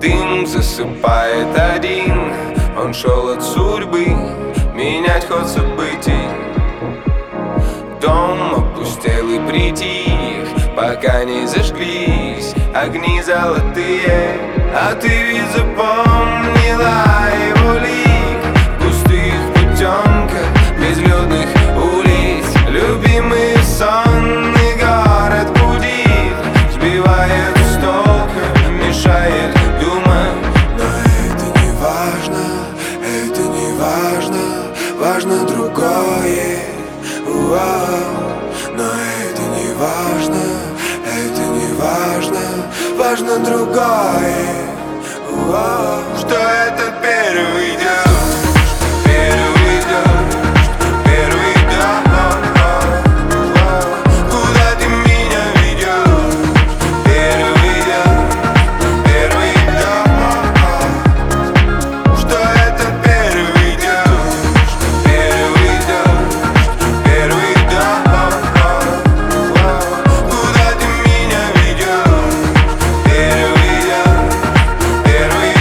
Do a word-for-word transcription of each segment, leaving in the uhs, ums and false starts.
дым засыпает один. Он шел от судьбы менять ход событий. Дом опустел и притих, пока не зажглись огни золотые. А ты ведь запомнила его лик в густых потемках безлюдных улиц. Любимый сонный город будит, сбивает с толка, мешает думать. Но это не важно, это не важно, важно другое. Уау. Но это не важно, это не важно, важно другое. Уау. Что это первый дождь, первый дождь, первый дождь. Куда ты меня ведешь? Первый дождь, первый дождь. Что это первый дождь, первый дождь, первый дождь. Куда ты меня ведешь? Первый дождь, первый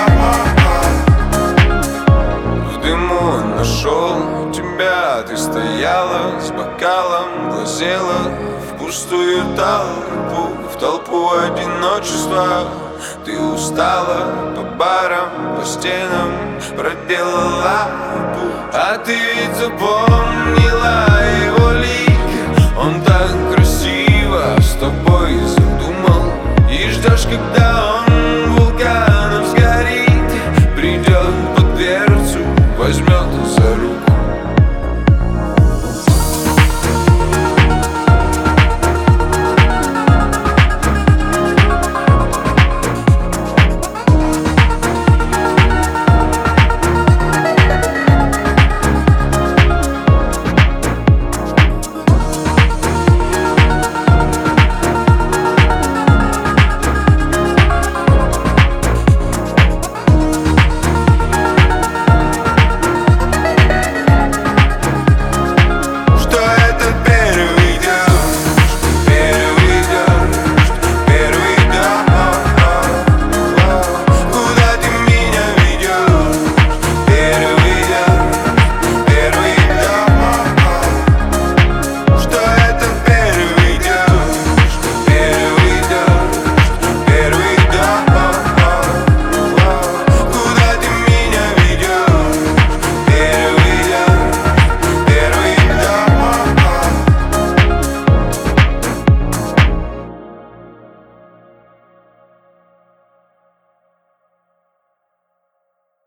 дождь. В дыму он нашел тебя, ты стояла с бокалом, глазела в пустую толпу, в толпу одиночества. Ты устала по барам, по стенам проделала путь. А ты ведь запомнила его лик, он так красиво с тобой задумал. И ждешь, когда он